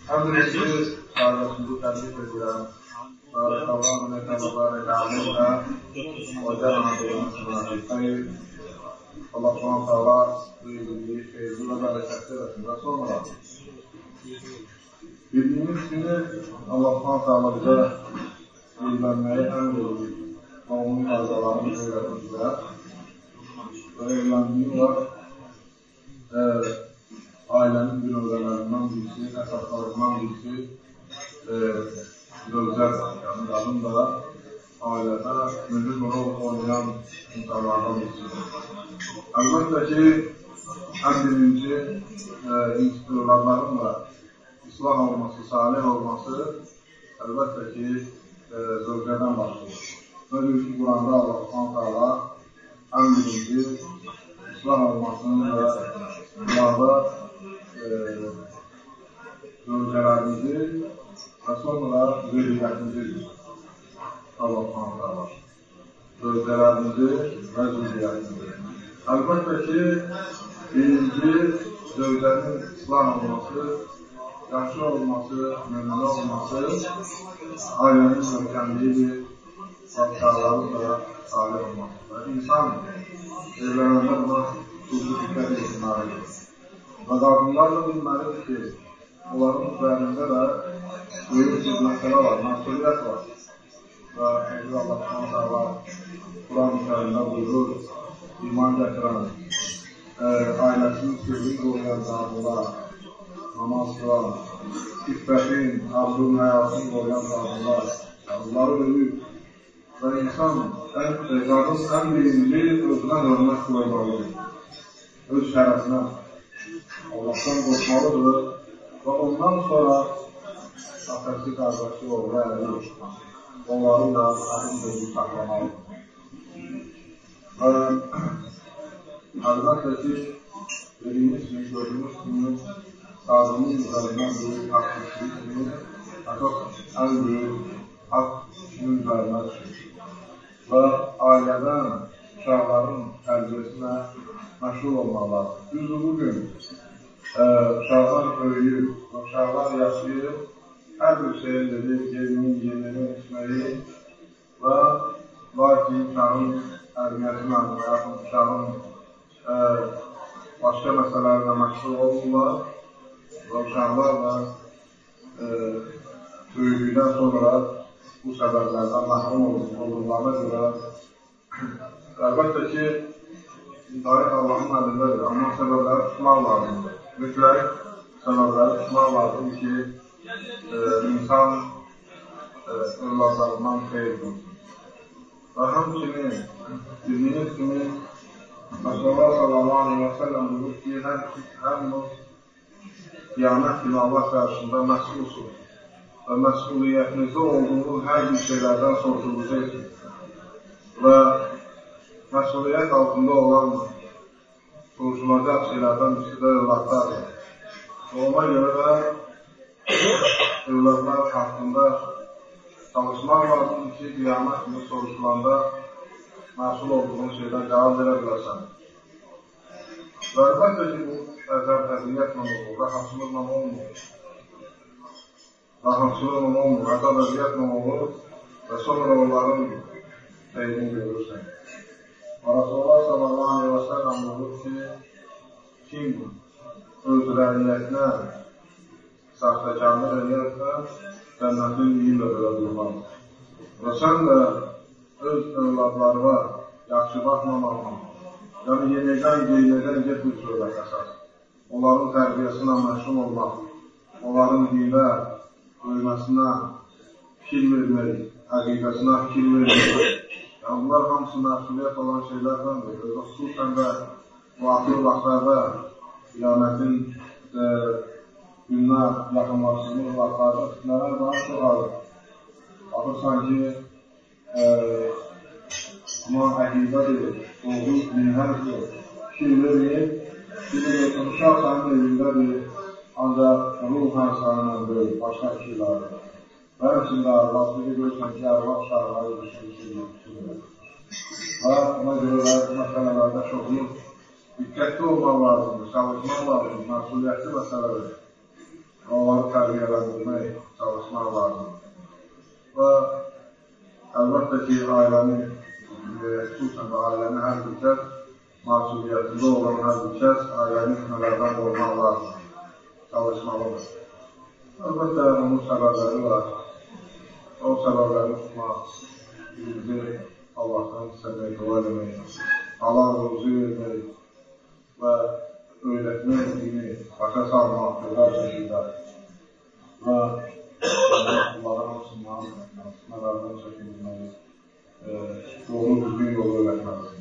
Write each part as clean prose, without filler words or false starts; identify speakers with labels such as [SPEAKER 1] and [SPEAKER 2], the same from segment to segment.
[SPEAKER 1] Həmdülillah, qardaşımızı təbrik edirəm. Allah'ın etəbələri qəbullə o cənabının sınavı Allah s.ə.v. duyduğu feyzi və bərəkətli rəsimdə sonra bildiyimiz kimi Allah s.ə.v. bizə evlənməyi əmr edir və onun faydalarını öyrətmişlər və evləndiyi var ailənin bir övrələrindən birisi, əsaslarından birisi zövcədir. Yəni, qadın da ailədə mühüm rol oynayan insanlardan birisidir. Əlbəttə ki, ən birinci övladların da islah olması, salih olması əlbəttə ki, zövcədən başlayır. Böyle ki, Quranda Allah ən birinci islah olmasını və qurada zövcələrimizi və sonra zürriyyətimizi Allah zövcələrimizi və zürriyyətimizi. Əlbəttə ki, birinci zövcənin islah olması, yaxşı olması, müminə olması ailənin möhkəmliyidir və uşaqların da salih olmasıdır. İnsan evlənəndə buna xüsusi diqqət edilməlidir. Və qadınlar da bilməlidir ki, onların üzərində də böyük bir məsələ var, məsuliyyət var. Və Allah s.ə.v. Quran üzərində buyurur, iman gətirən, ailəsinin sirrini qoruyan qadınlar, namaz qılan, iffətin, abdun həyatını qoruyan qadınlar, bunları ölür. Və insan, qadın ən birinci özünə hörmət qoymalıdır, öz şərəfinə. Allahdan qorxmalıdır və ondan sonra atəsi qardaşı oğlu əli, onları da həmin gözü saxlamalıdır. Və əlbəttə ki, dediyimiz kimi, gördüyümüz kimi, qadının üzərindən böyük haqq düşdüyü kimi, əsas ən böyük haqq kişinin üzərinə düşür. Və ailədən uşaqların tərbiyəsinə məşğul olmalıdır. Düzdür, bugün uşaqlar böyüyür və uşaqlar yaşayır, hər bir şeyin dedik, yemini, içməyi və lakin uşağın tərbiyəsinə və yaxud uşağın başqa məsələlərlə məşğul olurlar və uşaqlar da böyüdükdən sonra bu səbəblərdən məhrum olurlarına görə əlbəttə ki, hidayət Allahın əlindədir, amma səbəbləri tutmaq lazımdır. Mütləq səbəbləri tutmaq lazımdır ki, insan övladlarından xeyr görsün. Və həmçinin, bildiyiniz kimi, Resulullah s.a.v. buyurur ki, həminiz qiyamət günü Allah qarşısında məsulsunuz və məsuliyyətinizdə olduğunuz hər bir şeylərdən soruşulacaqsınız. Və məsuliyyət altında olan soruşulacaq şeylərdən birisi də övladlardır. Ona görə də övladlar haqqında çalışmaq lazımdır ki, qiyamət günü soruşulanda məsul olduğun şeydən cavab verə bilərsən. Və əlbəttə ki, bu əzəb-əziyyətlə olur, rahatsızlıqla olmur. Rahatsızlıqla olmur, əzəb-əziyyətlə olur və sonra onların xeyrini görürsən. Rasulullah s.a.v. buyurur ki, kim öz rəiyyətinə saxtakarlıq edirsə, cənnətin iyinlə belə durmaz. Və sən də öz övladlarına yaxşı baxmamaqla, yəni yeməkdən, qeynəkdən getmir söylək əsas. Onların tərbiyəsinə məşğul olmaq, onların dilə, böyüməsinə fikir vermək, əqidəsinə fikir vermək. Yəni, bunlar hamısı məsuliyyət olan şeylərdəndir. Xüsusən də bu axır vaxtlarda qiyamətin gününə yaxınlaşdığımız vaxtlarda fitnələr daha çox alır. Baxırsan ki, buna əqidədir, doğru minhəzdir, fikir verməyib, uşaq sənin evindədir, ancaq ruhən sənin böyük, başqa fikirlərdir. Və həmçində Allah'ı görürsən ki, Allah uşaqları düşünür. Və ona görə də bu məsələlərdə çoxlu diqqətli olmaq lazımdır, çalışmaq lazımdır, məsuliyyətli məsələdir. onları tərbiyələndirmək, çalışmaq lazımdır. Və əlbəttə ki, ailəni, xüsusən də ailəni hər bir kəs, məsuliyyətində olan hər bir kəs ailəni fitnələrdən qorumaq lazımdır, çalışmalıdır. Əlbəttə, onun səbəbləri var. O səbəbləri tutmaq, bizi Allahdan istəmək, dua eləmək, halal ruzu vermək və öyrətmək dini başa salmaq, gözəl şəkildə və Allah'ın hamısından, fitnələrdən çəkinilməyi, yolu düzgün yolu öyrətməlidir.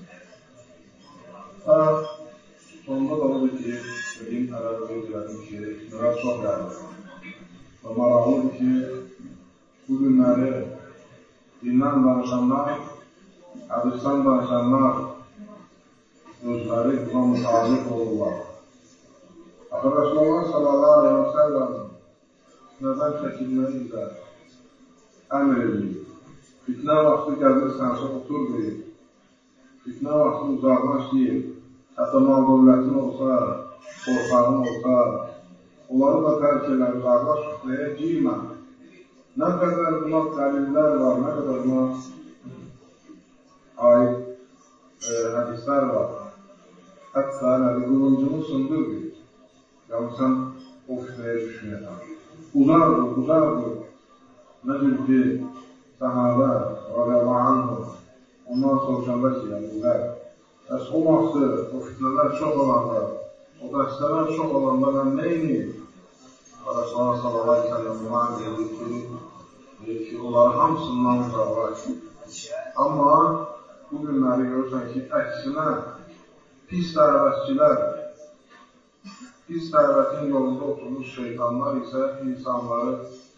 [SPEAKER 1] Sonunda da odur ki, söyleyeyim, tərəvvə edilədim ki, fitnələr çox gəlir. Və maraqlıdır ki, bu günləri dindən danışanlar, hədisdən danışanlar özləri buna mütabıq olurlar. Resulullah sallallahu aleyhi ve sellem fitnədən çəkilməyi bizə əmr edir. Fitnə vaxtı gəlirsə, otur deyir. Fitnə vaxtı uzaqlaş deyir. Hətta mal dövlətin olsa, qorxağın olsa, onları da tərk elə, uzaqlaş, fitnəyə girmə. Nə qədər buna dəlillər var, nə qədər buna aid hədislər var. Hətta qılıncını sındır deyir. Yəni sən o fitnəyə düşməyəsən. Uzaqdır. Necə ki, səhabə, radiyallahu anhu, ondan soruşanda ki, yəni, bəs o vaxtı, o fitnələr çox olanda, o dəstələr çox olanda mən neyini? Resulullah sallallahu aleyhi ve sellem deyir ki, onları hamısından uzaqlaş. Amma bu günləri görürsən ki, əksinə pis dəvətçilər, pis dəvətin yolunda oturmuş şeytanlar isə insanları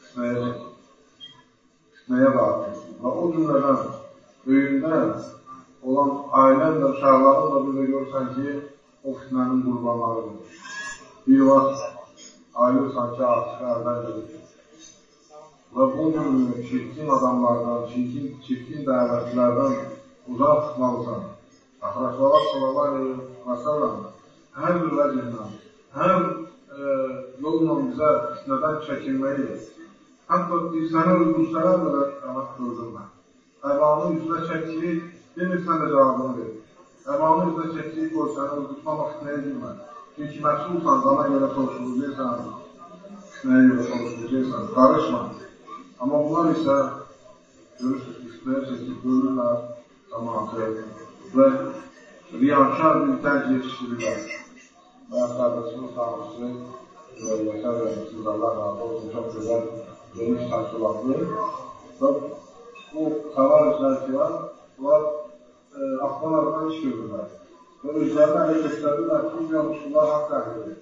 [SPEAKER 1] fitnəyə dağıtır. Və o cümlədən öyündə olan ailən də, uşaqların da burada görürsən ki, o fitnənin qurbanlarıdır. Bir vaxt ayırsan ki, artıq əldən gedir. Və bu çirkin adamlardan, çirkin dəvətçilərdən uzaq tutmalısan. Resulullah sallallahu aleyhi ve sellem hər bir vəcihdən, hər yolla bizə fitnədən çəkinməyi, hətta səni öldürsələr də əmək öldürmə. Əbanı üzrə çəkiyib, demirsən də cavabını verir. Əbanı üzrə çəkiyib, qoy səni öldürmə, fitnəyə girmə. Çünki məsulsan, qana görə soruşulacaqsan, fitnəyə görə soruşulacaqsan, qarışma. Amma bunlar isə görürsünüz, fitnəyə çəkib, bölürlər cəmaatı və riyankar bir gənc yetişdirirlər. Və qardaşımız tanrısı, Yaşar Rəhməsiz Allah razı olsun, çox gözəl, geniş təşkilatlı və bu xəvariclər ki var, bunlar axtarlardan iş görürlər və özlərini ələ göstərirlər ki, yanlışlıqlar haqq əhlidir.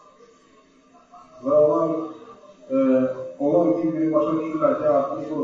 [SPEAKER 1] Və onlar bir başa düşürlər ki, artıq bu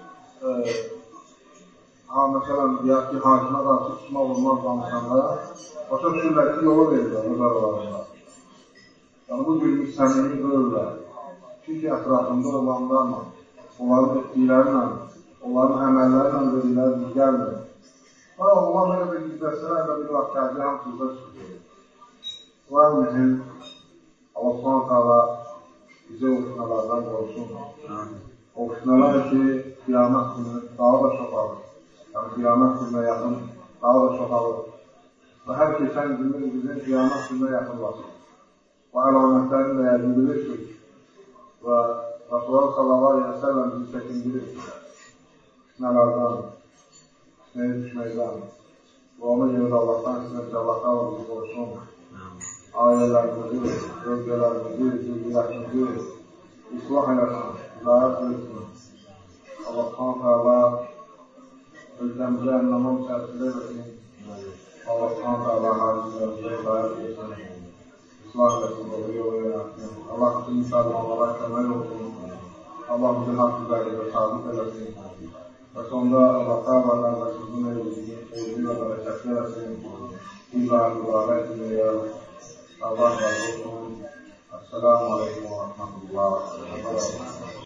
[SPEAKER 1] məsələn, deyək ki, hakimə qarşı tutmaq olmaz danışanda, başa düşürlər ki, yola verirlər öz aralarında. Yəni, bu günlük səmimi böyürlər. Çünki ətrafında olanlarla, onların etdiklərlə, onların əməllərlə verirlər, biz gəlmir. Və onlar nə qədər gizləsələr də bir vaxt gəldi, hamısızda çıxıyor. Bu ən mühüm, Allah s.ə.v. bizi o fitnələrdən qorusun. O fitnələr ki, qiyamət günü daha da çoxalır. Yəni, qiyamət gününə yaxın daha da çoxalır. Və hər keçən günümüz bizim qiyamət gününə yaxınlaşır. Bu əlamətlərini də yəqin bilirsiniz. Və Resulullah sallallahu aleyhi ve sellem bizi çəkindirir. Fitnələrdən, fitnəyə düşməkdən. Və ona görə də Allahdan istəyir ki, Allah bizi qorusun. Ailələrimizi, bölgələrimizi, zürriyyətimizi islah eləsin, hidayət versin. Allah s.ə.v. ölkəmizə əmnaman çərçilə versin. Allah s.ə.v. hadisələrimizə hidayət versin. İslah eləsin, doğru yolu yönətsin. Allah bütün müsəlmanlara kömək olsun. Allah bizi haqq üzərində sabit eləsin. Və sonda Allah s.ə.v. sizin evli və bərəkətli eləsin. İzah-ı mübarək dünya. Allah razı olsun. Esselamu aleykum ve rahmetullah.